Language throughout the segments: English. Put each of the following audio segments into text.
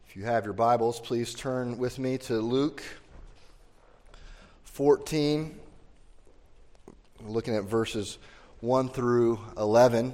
If you have your Bibles, please turn with me to Luke 14. We're looking at verses 1 through 11.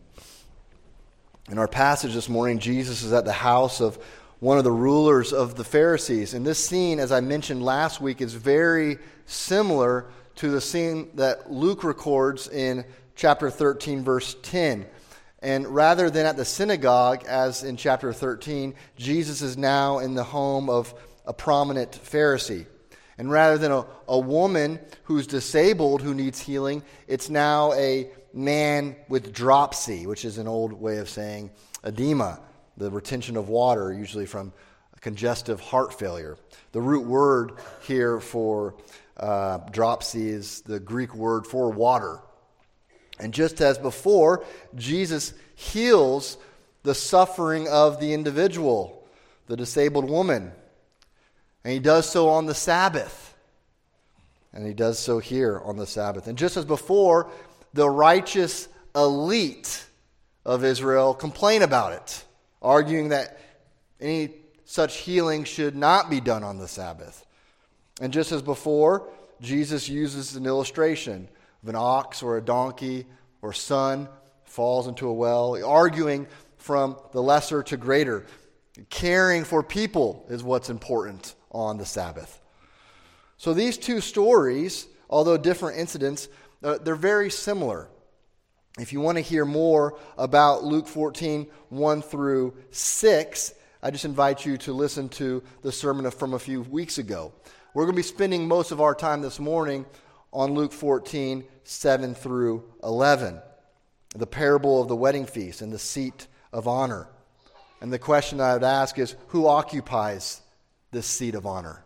In our passage this morning, Jesus is at the house of one of the rulers of the Pharisees. And this scene, as I mentioned last week, is very similar to the scene that Luke records in chapter 13, verse 10. And rather than at the synagogue, as in chapter 13, Jesus is now in the home of a prominent Pharisee. And rather than a woman who's disabled who needs healing, it's now a man with dropsy, which is an old way of saying edema, the retention of water, usually from congestive heart failure. The root word here for dropsy is the Greek word for water. And just as before, Jesus heals the suffering of the individual, the disabled woman. And he does so on the Sabbath. And he does so here on the Sabbath. And just as before, the righteous elite of Israel complain about it, arguing that any such healing should not be done on the Sabbath. And just as before, Jesus uses an illustration of an ox or a donkey or son falls into a well, arguing from the lesser to greater. Caring for people is what's important on the Sabbath. So these two stories, although different incidents, they're very similar. If you want to hear more about Luke 14, 1 through 6, I just invite you to listen to the sermon from a few weeks ago. We're going to be spending most of our time this morning on Luke 14, 7 through 11, the parable of the wedding feast and the seat of honor. And the question I would ask is, who occupies this seat of honor?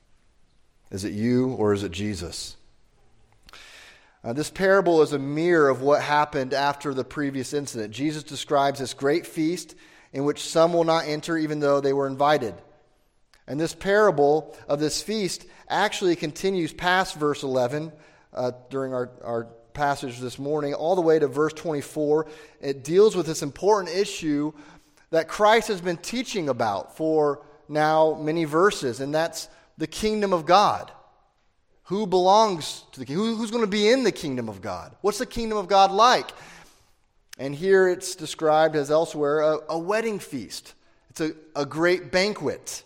Is it you or is it Jesus? This parable is a mirror of what happened after the previous incident. Jesus describes this great feast in which some will not enter even though they were invited. And this parable of this feast actually continues past verse 11 during our passage this morning, all the way to verse 24. It deals with this important issue that Christ has been teaching about for now many verses, and that's the kingdom of God. Who belongs to the kingdom? Who's going to be in the kingdom of God? What's the kingdom of God like? And here it's described as elsewhere a wedding feast. It's a great banquet.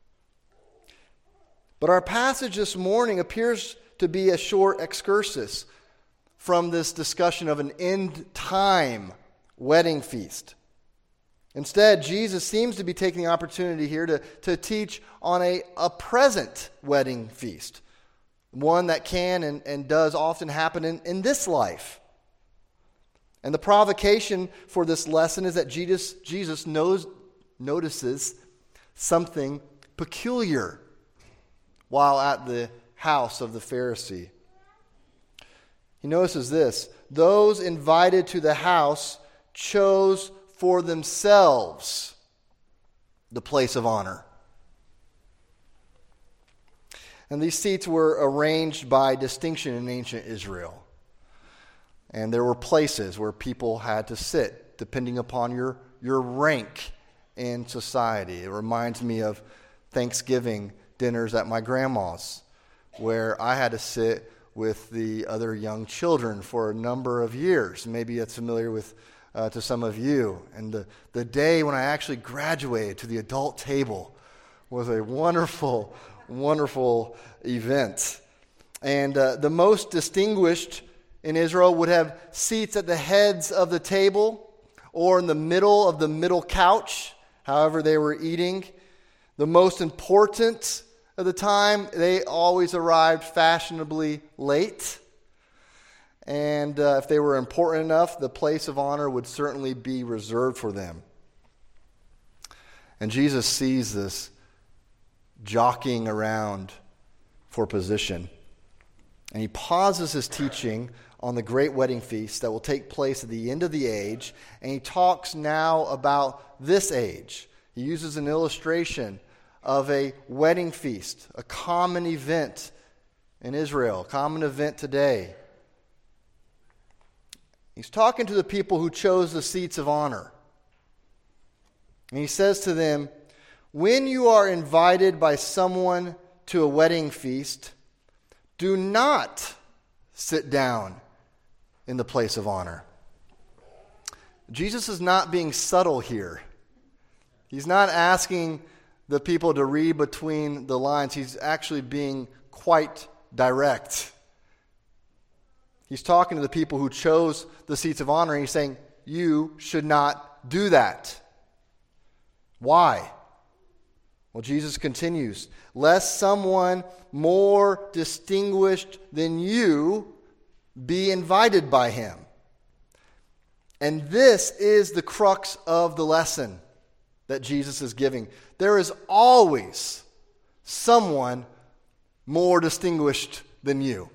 But our passage this morning appears to be a short excursus from this discussion of an end-time wedding feast. Instead, Jesus seems to be taking the opportunity here to teach on a present wedding feast, one that can and does often happen in this life. And the provocation for this lesson is that Jesus notices something peculiar while at the house of the Pharisee. He notices this: those invited to the house chose for themselves the place of honor. And these seats were arranged by distinction in ancient Israel. And there were places where people had to sit depending upon your rank in society. It reminds me of Thanksgiving dinners at my grandma's, where I had to sit with the other young children for a number of years. Maybe that's familiar with to some of you. And the day when I actually graduated to the adult table was a wonderful, wonderful event. And the most distinguished in Israel would have seats at the heads of the table or in the middle of the middle couch, however they were eating. The most important of the time, they always arrived fashionably late. And if they were important enough, the place of honor would certainly be reserved for them. And Jesus sees this jockeying around for position. And he pauses his teaching on the great wedding feast that will take place at the end of the age. And he talks now about this age. He uses an illustration of a wedding feast, a common event in Israel, a common event today. He's talking to the people who chose the seats of honor. And he says to them, When you are invited by someone to a wedding feast, do not sit down in the place of honor. Jesus is not being subtle here. He's not asking the people to read between the lines. He's actually being quite direct. He's talking to the people who chose the seats of honor, and he's saying, you should not do that. Why? Well, Jesus continues, lest someone more distinguished than you be invited by him. And this is the crux of the lesson that Jesus is giving. There is always someone more distinguished than you.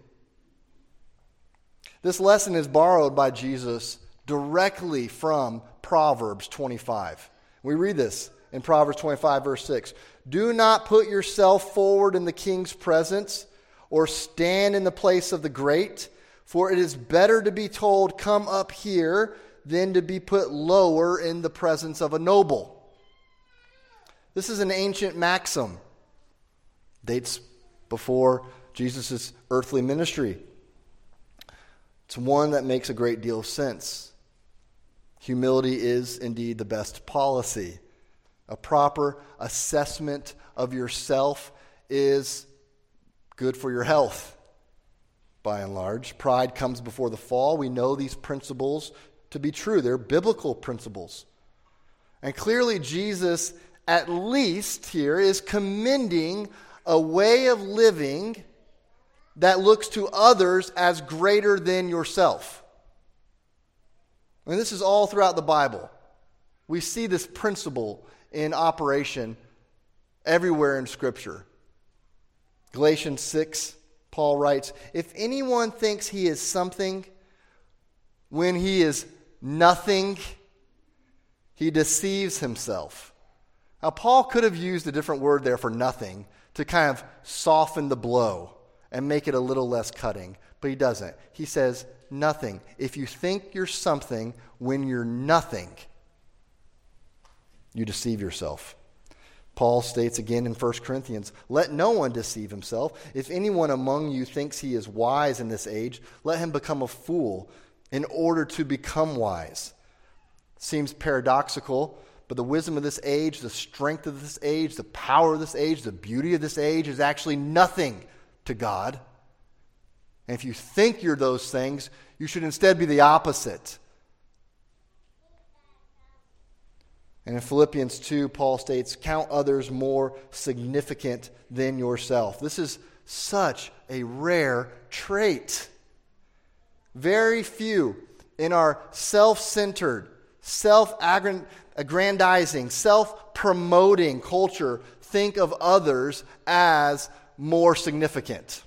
This lesson is borrowed by Jesus directly from Proverbs 25. We read this in Proverbs 25, verse 6. Do not put yourself forward in the king's presence or stand in the place of the great, for it is better to be told, come up here, than to be put lower in the presence of a noble. This is an ancient maxim. Dates before Jesus' earthly ministry. It's one that makes a great deal of sense. Humility is indeed the best policy. A proper assessment of yourself is good for your health, by and large. Pride comes before the fall. We know these principles to be true. They're biblical principles. And clearly Jesus, at least here, is commending a way of living that looks to others as greater than yourself. And this is all throughout the Bible. We see this principle in operation everywhere in Scripture. Galatians 6, Paul writes, if anyone thinks he is something when he is nothing, he deceives himself. Now, Paul could have used a different word there for nothing to kind of soften the blow and make it a little less cutting, but he doesn't. He says nothing. If you think you're something when you're nothing, you deceive yourself. Paul states again in 1 Corinthians, let no one deceive himself. If anyone among you thinks he is wise in this age, let him become a fool in order to become wise. Seems paradoxical, but the wisdom of this age, the strength of this age, the power of this age, the beauty of this age is actually nothing to God. And if you think you're those things, you should instead be the opposite. And in Philippians 2, Paul states, count others more significant than yourself. This is such a rare trait. Very few in our self-centered, self-aggrandizing, self-promoting culture think of others as more significant.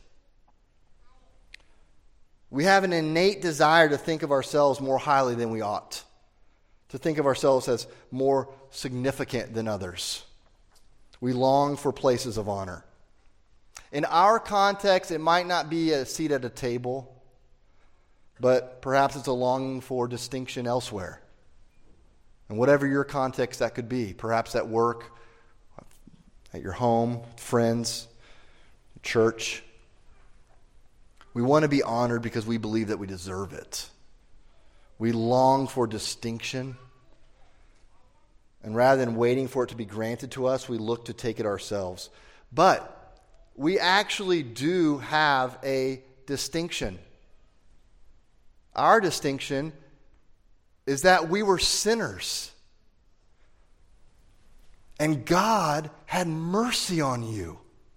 We have an innate desire to think of ourselves more highly than we ought, to think of ourselves as more significant than others. We long for places of honor. In our context, it might not be a seat at a table, but perhaps it's a longing for distinction elsewhere. And whatever your context that could be, perhaps at work, at your home, friends, church. We want to be honored because we believe that we deserve it. We long for distinction. And rather than waiting for it to be granted to us, we look to take it ourselves. But we actually do have a distinction. Our distinction is that we were sinners. And God had mercy on you.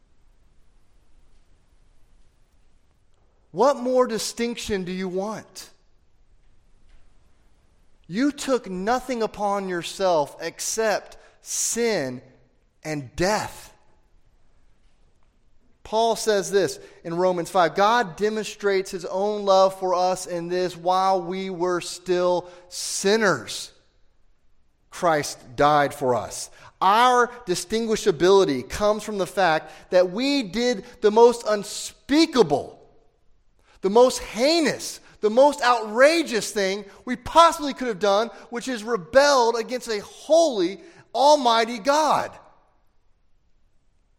What more distinction do you want? You took nothing upon yourself except sin and death. Paul says this in Romans 5, God demonstrates his own love for us in this: while we were still sinners, Christ died for us. Our distinguishability comes from the fact that we did the most unspeakable, the most heinous, the most outrageous thing we possibly could have done, which is rebelled against a holy, almighty God.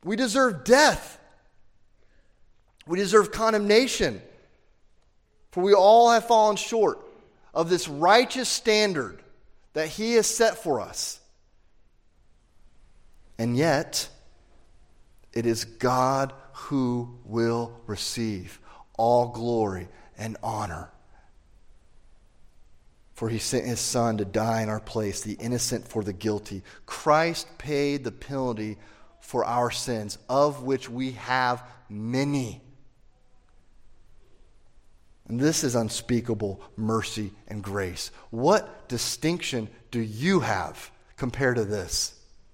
We deserve death. We deserve condemnation. For we all have fallen short of this righteous standard that He has set for us. And yet, it is God who will receive all glory and honor. For He sent His Son to die in our place, the innocent for the guilty. Christ paid the penalty for our sins, of which we have many. And this is unspeakable mercy and grace. What distinction do you have compared to this?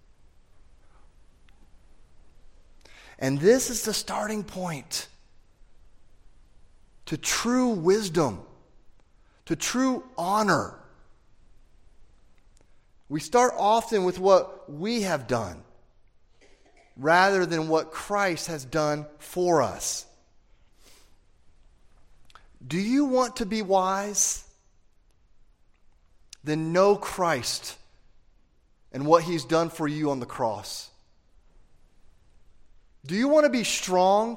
And this is the starting point to true wisdom, to true honor. We start often with what we have done rather than what Christ has done for us. Do you want to be wise? Then know Christ and what He's done for you on the cross. Do you want to be strong?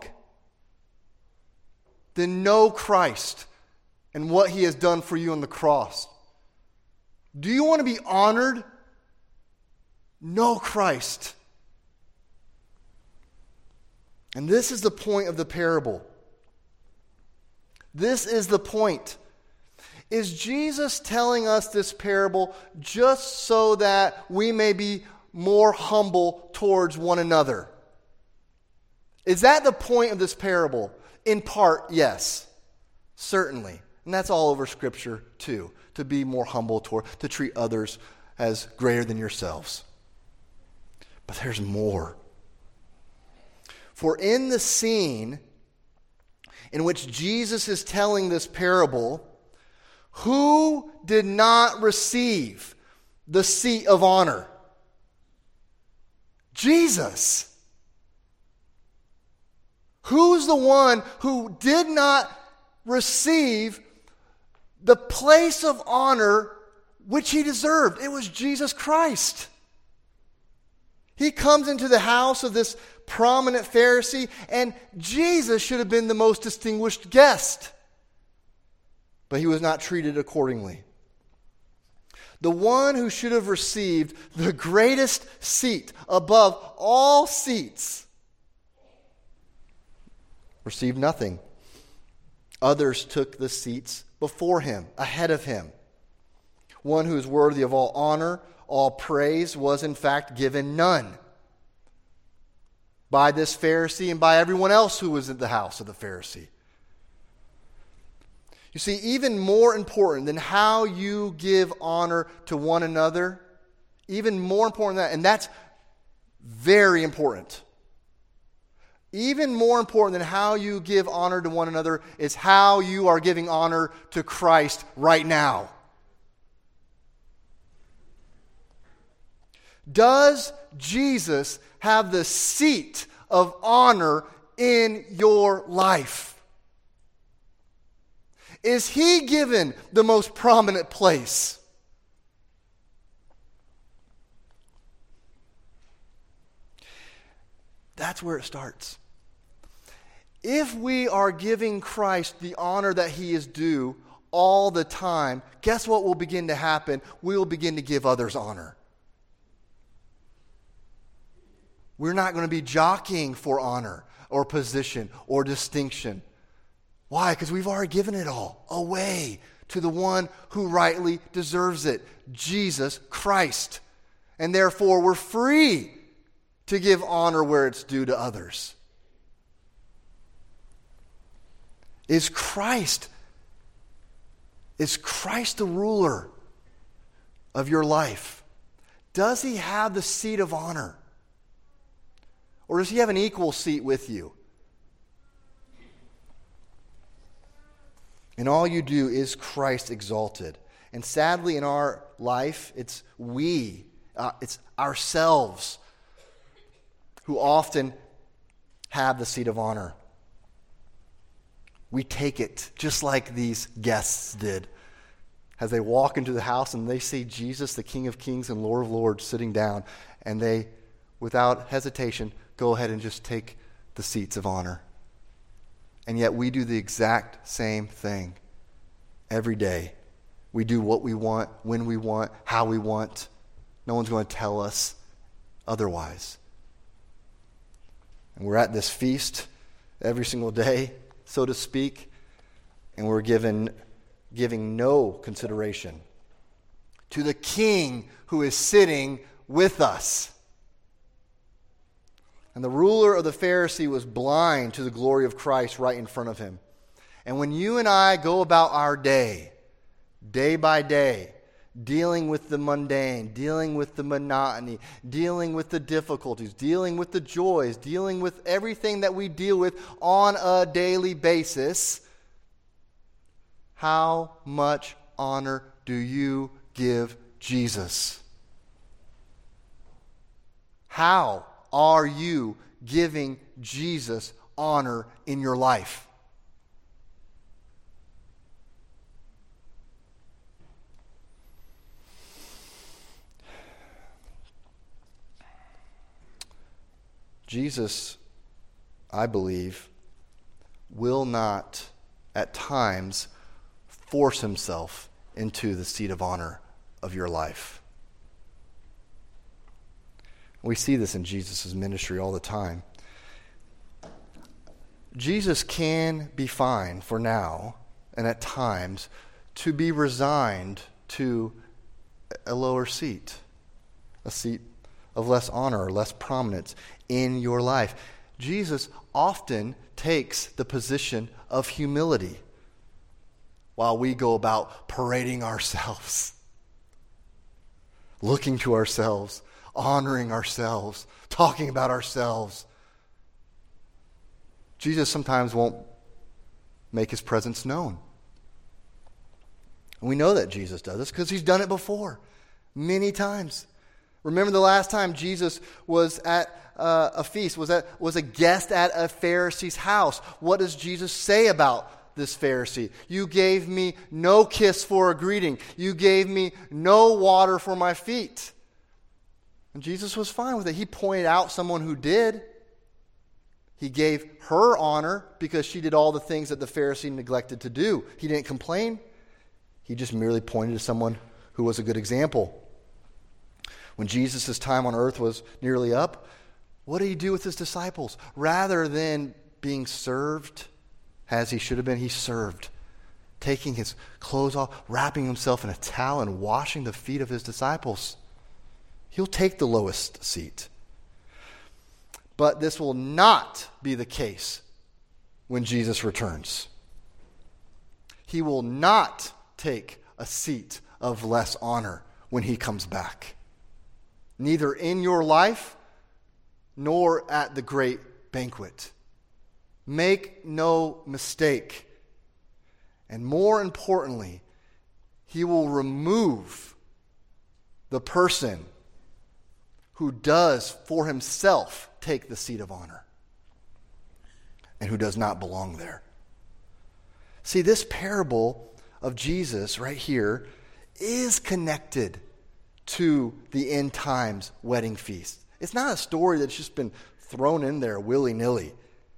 Then know Christ and what He has done for you on the cross. Do you want to be honored? Know Christ. And this is the point of the parable. This is the point. Is Jesus telling us this parable just so that we may be more humble towards one another? Is that the point of this parable? In part, yes. Certainly. And that's all over Scripture too. To be more humble to treat others as greater than yourselves. But there's more. For in the scene in which Jesus is telling this parable, who did not receive the seat of honor? Jesus. Who's the one who did not receive the place of honor which He deserved? It was Jesus Christ. He comes into the house of this prominent Pharisee, and Jesus should have been the most distinguished guest. But He was not treated accordingly. The one who should have received the greatest seat above all seats received nothing. Others took the seats before Him, ahead of Him. One who is worthy of all honor, all praise, was in fact given none by this Pharisee and by everyone else who was in the house of the Pharisee. You see, even more important than how you give honor to one another, even more important than that, and that's very important. Even more important than how you give honor to one another is how you are giving honor to Christ right now. Does Jesus have the seat of honor in your life? Is He given the most prominent place? That's where it starts. If we are giving Christ the honor that He is due all the time, guess what will begin to happen? We will begin to give others honor. We're not going to be jockeying for honor or position or distinction. Why? Because we've already given it all away to the one who rightly deserves it, Jesus Christ. And therefore, we're free to give honor where it's due to others. Is Christ the ruler of your life? Does He have the seat of honor? Or does He have an equal seat with you? And all you do is Christ exalted. And sadly in our life, it's ourselves who often have the seat of honor. We take it just like these guests did. As they walk into the house and they see Jesus, the King of Kings and Lord of Lords, sitting down, and they, without hesitation, go ahead and just take the seats of honor. And yet we do the exact same thing every day. We do what we want, when we want, how we want. No one's going to tell us otherwise. And we're at this feast every single day, so to speak, and we're giving no consideration to the King who is sitting with us. And the ruler of the Pharisee was blind to the glory of Christ right in front of him. And when you and I go about our day by day, dealing with the mundane, dealing with the monotony, dealing with the difficulties, dealing with the joys, dealing with everything that we deal with on a daily basis, how much honor do you give Jesus? How are you giving Jesus honor in your life? Jesus, I believe, will not at times force himself into the seat of honor of your life. We see this in Jesus' ministry all the time. Jesus can be fine for now and at times to be resigned to a lower seat, a seat of less honor or less prominence in your life. Jesus often takes the position of humility while we go about parading ourselves, looking to ourselves, honoring ourselves, talking about ourselves. Jesus sometimes won't make his presence known. And we know that Jesus does this because he's done it before, many times. Remember the last time Jesus was at a feast, was a guest at a Pharisee's house. What does Jesus say about this Pharisee? You gave me no kiss for a greeting. You gave me no water for my feet. And Jesus was fine with it. He pointed out someone who did. He gave her honor because she did all the things that the Pharisee neglected to do. He didn't complain. He just merely pointed to someone who was a good example. When Jesus' time on earth was nearly up, what did he do with his disciples? Rather than being served as he should have been, he served, taking his clothes off, wrapping himself in a towel and washing the feet of his disciples. He'll take the lowest seat. But this will not be the case when Jesus returns. He will not take a seat of less honor when he comes back. Neither in your life nor at the great banquet. Make no mistake. And more importantly, he will remove the person who does for himself take the seat of honor and who does not belong there. See, this parable of Jesus right here is connected to the end times wedding feast. It's not a story that's just been thrown in there willy-nilly.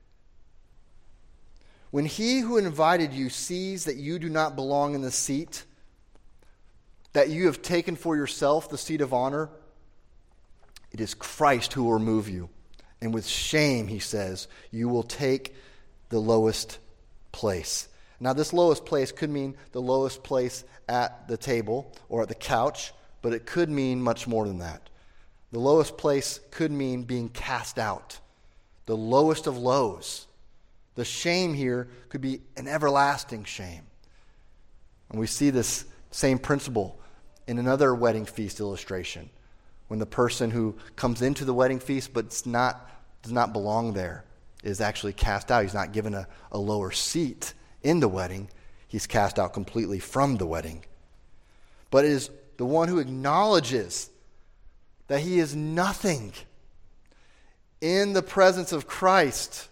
When he who invited you sees that you do not belong in the seat, that you have taken for yourself the seat of honor, it is Christ who will remove you. And with shame, he says, you will take the lowest place. Now, this lowest place could mean the lowest place at the table or at the couch, but it could mean much more than that. The lowest place could mean being cast out, the lowest of lows. The shame here could be an everlasting shame. And we see this same principle in another wedding feast illustration, when the person who comes into the wedding feast but does not belong there is actually cast out. He's not given a lower seat in the wedding. He's cast out completely from the wedding. But it is the one who acknowledges that he is nothing in the presence of Christ,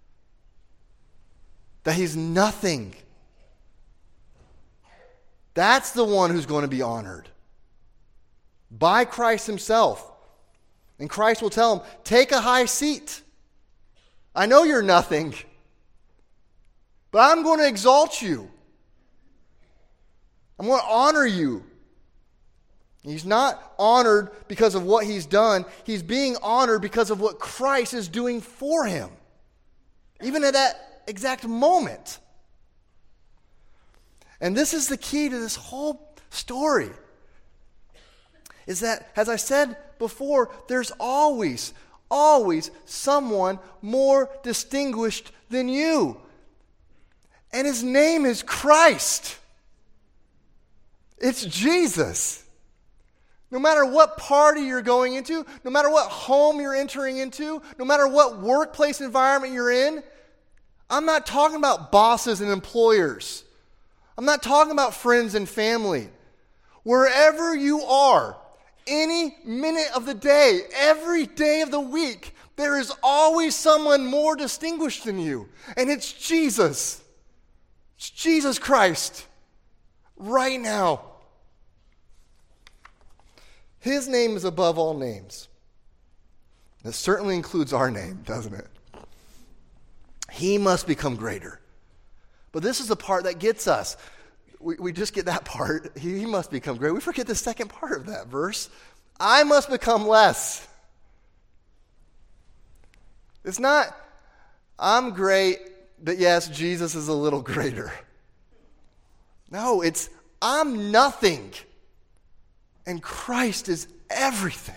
that he's nothing. That's the one who's going to be honored by Christ himself. And Christ will tell him, take a high seat. I know you're nothing, but I'm going to exalt you. I'm going to honor you. He's not honored because of what he's done. He's being honored because of what Christ is doing for him. Even at that exact moment. And this is the key to this whole story. Is that, as I said before, there's always someone more distinguished than you. And his name is Christ. It's Jesus. No matter what party you're going into, no matter what home you're entering into, no matter what workplace environment you're in, I'm not talking about bosses and employers. I'm not talking about friends and family. Wherever you are, any minute of the day, every day of the week, there is always someone more distinguished than you. And it's Jesus. It's Jesus Christ. Right now. His name is above all names. That certainly includes our name, doesn't it? He must become greater. But this is the part that gets us. We just get that part. He must become greater. We forget the second part of that verse. I must become less. It's not, I'm great, but yes, Jesus is a little greater. No, it's, I'm nothing. And Christ is everything.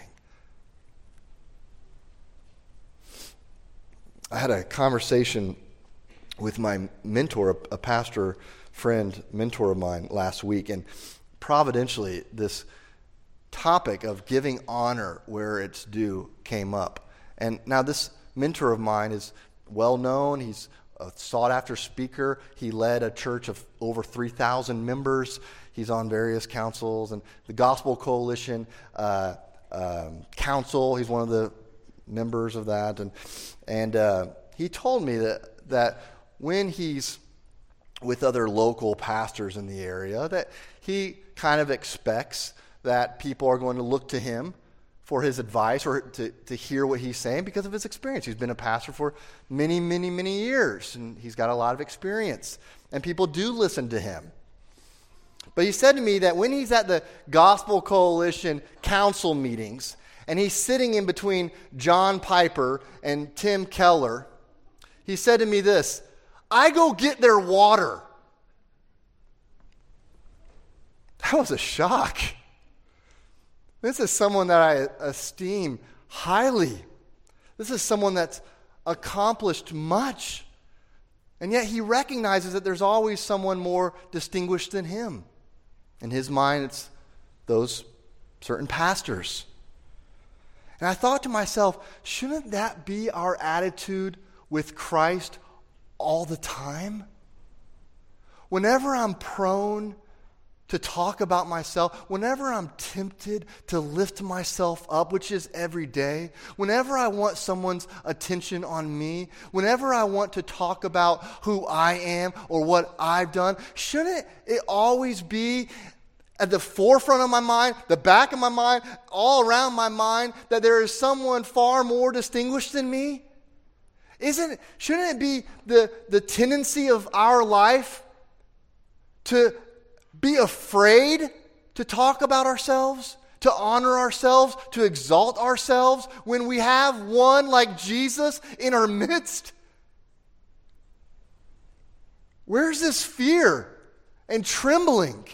I had a conversation with my mentor, a pastor friend, mentor of mine last week, and providentially this topic of giving honor where it's due came up. And now this mentor of mine is well known. He's a sought-after speaker. He led a church of over 3,000 members. He's on various councils and the Gospel Coalition Council. He's one of the members of that. And he told me that when he's with other local pastors in the area, that he kind of expects that people are going to look to him for his advice or to hear what he's saying because of his experience. He's been a pastor for many, many, many years, and he's got a lot of experience. And people do listen to him. But he said to me that when he's at the Gospel Coalition council meetings, and he's sitting in between John Piper and Tim Keller, he said to me this, I go get their water. That was a shock. This is someone that I esteem highly. This is someone that's accomplished much. And yet he recognizes that there's always someone more distinguished than him. In his mind, it's those certain pastors. And I thought to myself, shouldn't that be our attitude with Christ all the time? Whenever I'm prone to talk about myself, whenever I'm tempted to lift myself up, which is every day, whenever I want someone's attention on me, whenever I want to talk about who I am or what I've done, shouldn't it always be at the forefront of my mind, the back of my mind, all around my mind, that there is someone far more distinguished than me? Shouldn't it be the tendency of our life to be afraid to talk about ourselves, to honor ourselves, to exalt ourselves when we have one like Jesus in our midst? Where's this fear and trembling?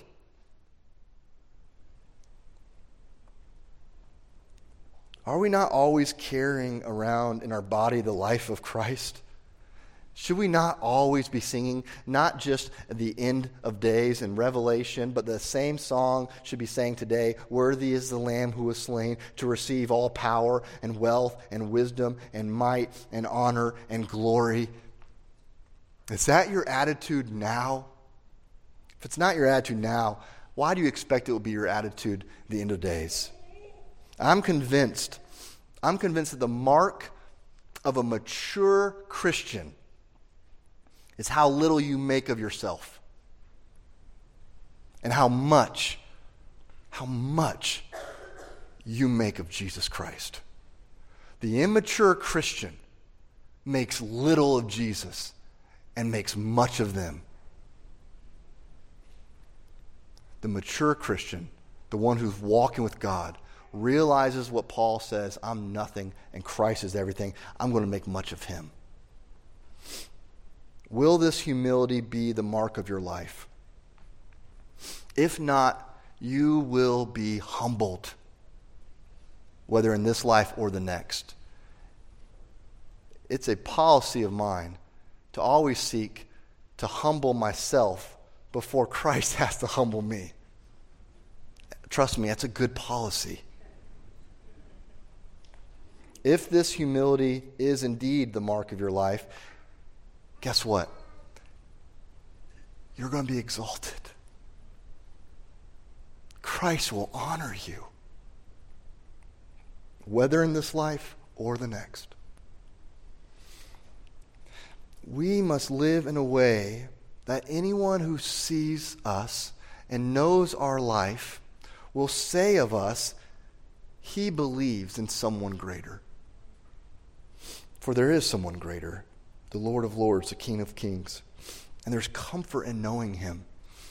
Are we not always carrying around in our body the life of Christ? Should we not always be singing, not just at the end of days in Revelation, but the same song should be sang today, worthy is the Lamb who was slain to receive all power and wealth and wisdom and might and honor and glory? Is that your attitude now? If it's not your attitude now, why do you expect it will be your attitude at the end of days? I'm convinced that the mark of a mature Christian is how little you make of yourself and how much you make of Jesus Christ. The immature Christian makes little of Jesus and makes much of them. The mature Christian, the one who's walking with God, realizes what Paul says, I'm nothing and Christ is everything. I'm going to make much of him. Will this humility be the mark of your life? If not, you will be humbled, whether in this life or the next. It's a policy of mine to always seek to humble myself before Christ has to humble me. Trust me, that's a good policy. If this humility is indeed the mark of your life, guess what? You're going to be exalted. Christ will honor you, whether in this life or the next. We must live in a way that anyone who sees us and knows our life will say of us, he believes in someone greater. For there is someone greater, the Lord of Lords, the King of Kings. And there's comfort in knowing him.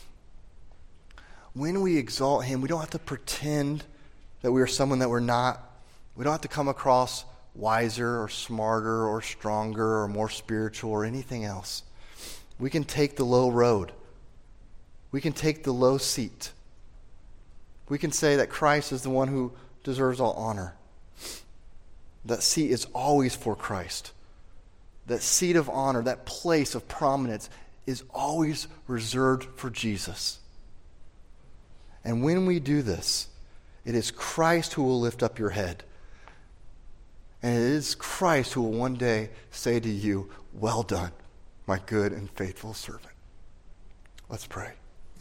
When we exalt him, we don't have to pretend that we are someone that we're not. We don't have to come across wiser or smarter or stronger or more spiritual or anything else. We can take the low road. We can take the low seat. We can say that Christ is the one who deserves all honor. That seat is always for Christ. That seat of honor, that place of prominence is always reserved for Jesus. And when we do this, it is Christ who will lift up your head. And it is Christ who will one day say to you, well done, my good and faithful servant. Let's pray.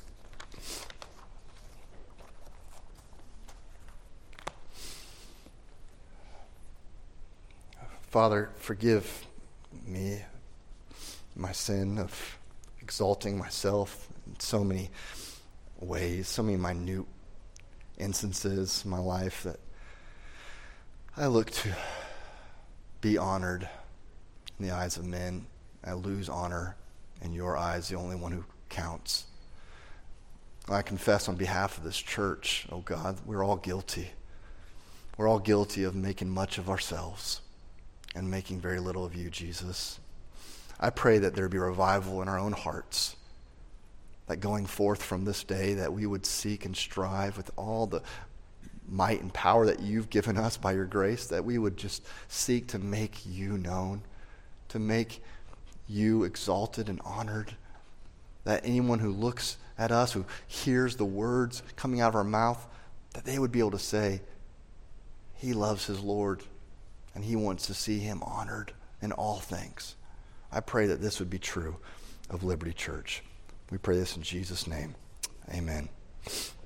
Father, forgive me my sin of exalting myself in so many ways, so many minute instances in my life that I look to be honored in the eyes of men. I lose honor in your eyes, the only one who counts. I confess on behalf of this church, oh God, we're all guilty. We're all guilty of making much of ourselves and making very little of you, Jesus. I pray that there be revival in our own hearts, that going forth from this day that we would seek and strive with all the might and power that you've given us by your grace, that we would just seek to make you known, to make you exalted and honored, that anyone who looks at us, who hears the words coming out of our mouth, that they would be able to say, he loves his Lord and he wants to see him honored in all things. I pray that this would be true of Liberty Church. We pray this in Jesus' name. Amen.